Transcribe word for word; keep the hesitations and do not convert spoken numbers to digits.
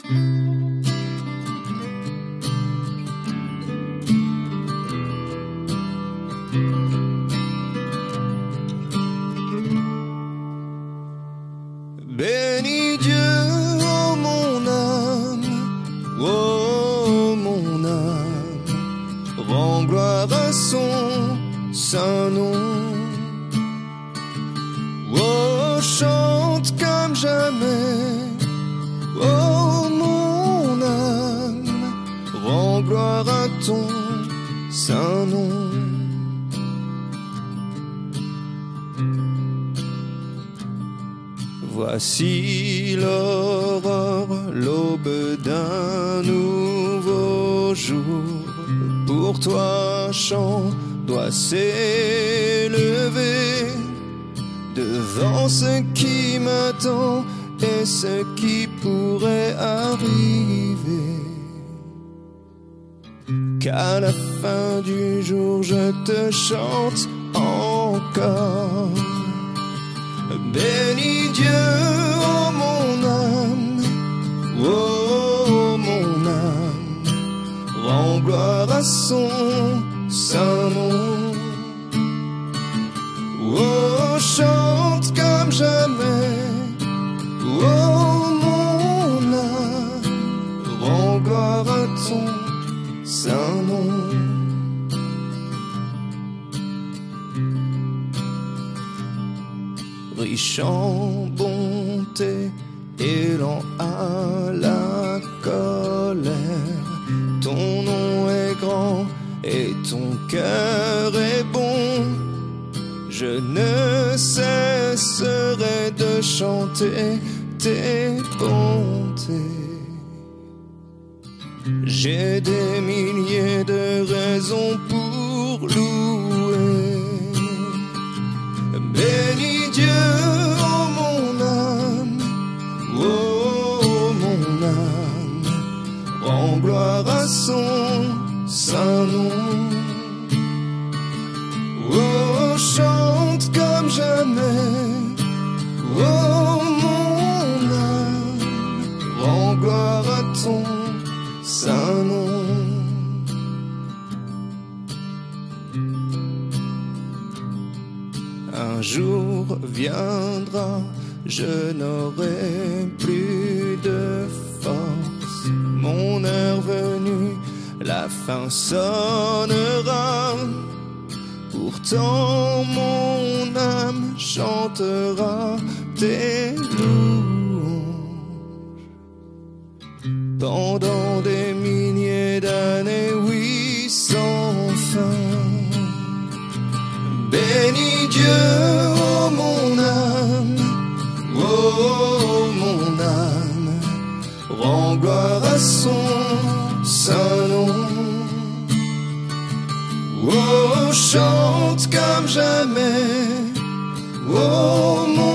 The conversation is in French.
Bénis Dieu, oh mon âme, oh mon âme, rends gloire à son saint nom. Oh, chante comme jamais, oh mon âme, rends gloire à ton saint nom. Voici l'aurore, l'aube d'un nouveau jour. Pour toi, chant doit s'élever devant ce qui m'attend et ce qui pourrait arriver. Qu'à la fin du jour, je te chante encore. Bénis Dieu, oh mon âme, oh mon âme, rends gloire à son saint nom. Oh, chante comme jamais, oh mon âme, rends gloire à ton saint nom. Riche en bonté et lent à la colère, ton nom est grand et ton cœur est bon. Je ne cesserai de chanter tes bontés. J'ai des milliers de raisons pour louer. Bénis Dieu, oh mon âme, oh mon âme, rends gloire à son saint nom. Oh, chante comme jamais, oh mon âme, rends gloire à ton saint nom. Un jour viendra, je n'aurai plus de force. Mon heure venue, la fin sonnera. Pourtant mon âme chantera tes louanges. Pendant des milliers d'années, oui, sans fin. Bénis Dieu, oh mon âme, oh mon âme, rends gloire à son saint nom. Oh, chante comme jamais, oh mon